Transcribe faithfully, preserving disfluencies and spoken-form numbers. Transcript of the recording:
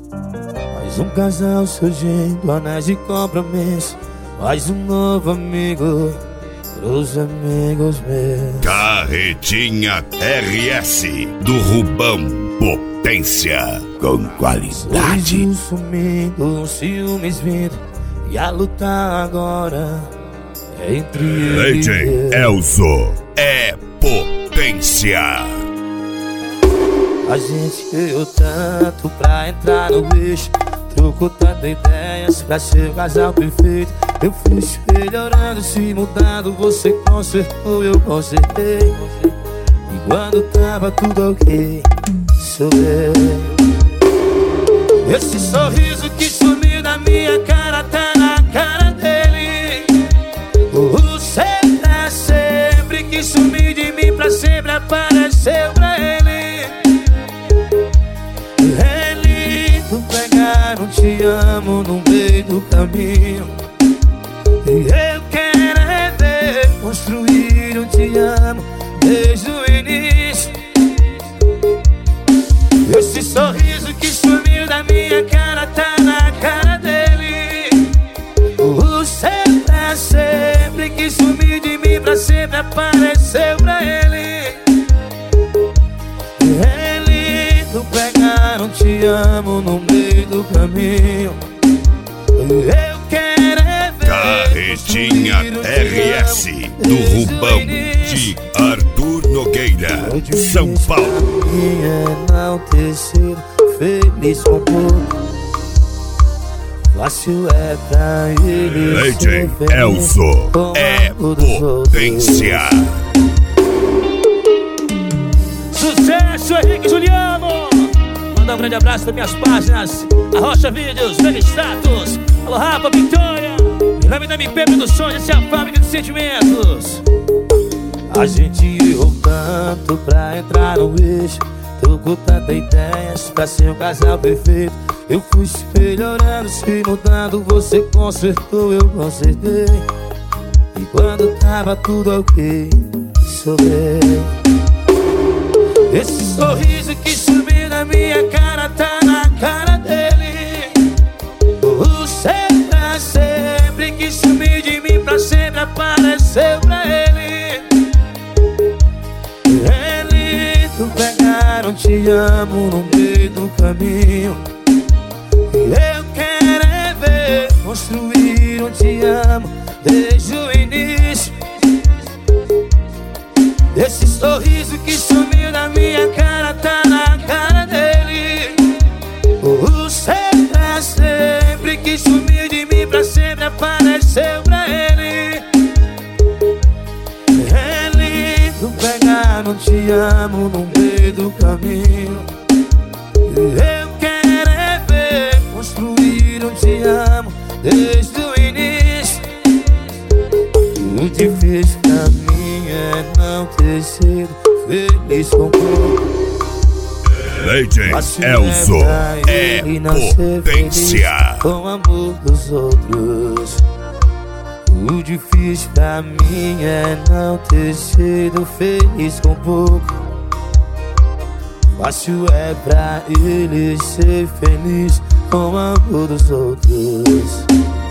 Mais um casal surgindo, anéis de compromisso. Mais um novo amigo pros amigos meus. Carretinha R S do Rubão, potência com qualidade. Sorriso sumindo, ciúmes vindo, e a luta agora é entre ele D J Elzo é potência. A gente ganhou tanto pra entrar no bicho, trocou tantas ideias pra ser o casal perfeito. Eu fui se melhorando, se mudando, você consertou, eu consertei. E quando tava tudo ok, sobrei. Esse sorriso que sumiu da minha cara tá na cara dele. O ser pra sempre que sumiu de mim pra sempre apareceu pra ele. É lindo pegar um te amo no meio do caminho. Eu quero é ver construir um te amo desde o início. Esse sorriso que sumiu da minha cara tá na cara dele. O ser pra sempre que sumiu de mim pra sempre apareceu pra ele. É lindo pegar um te amo no meio do caminho. Eu quero é ver Carretinha R S do Rubão de Arthur Nogueira, São Paulo. É não ter sido feliz com pouco. Fácil é pra ele D J ser feliz Elzo com é algo dos potência. Sucesso, Henrique Juliano. Mandar um grande abraço das minhas páginas Arrocha Vídeos, Vega Status. Alô Rafa, Vitória. Em nome da M P Produções, essa é a fábrica de sentimentos. A gente errou tanto pra entrar no eixo, trocou tantas ideias pra ser um casal perfeito. Eu fui se melhorando, se mudando, você consertou, eu consertei. E quando tava tudo ok, sobrei. Esse sorriso que sumiu da minha cara tá na cara dele. O ser pra sempre que sumiu de mim pra sempre apareceu pra ele. É lindo pegar um te amo no meio do caminho. Eu quero é ver construir um te amo desde o início. Esse sorriso que sumiu da minha cara tá na cara dele. O ser pra sempre que sumiu de mim pra sempre apareceu pra ele. É lindo pegar um te amo no meio do caminho. Eu quero é ver construir um te amo desde o início. O difícil pra mim é não ter sido feliz com pouco. D J Elzo é potência com o amor dos outros. O difícil pra mim é não ter sido feliz com pouco. Fácil é pra ele ser feliz com o amor dos outros.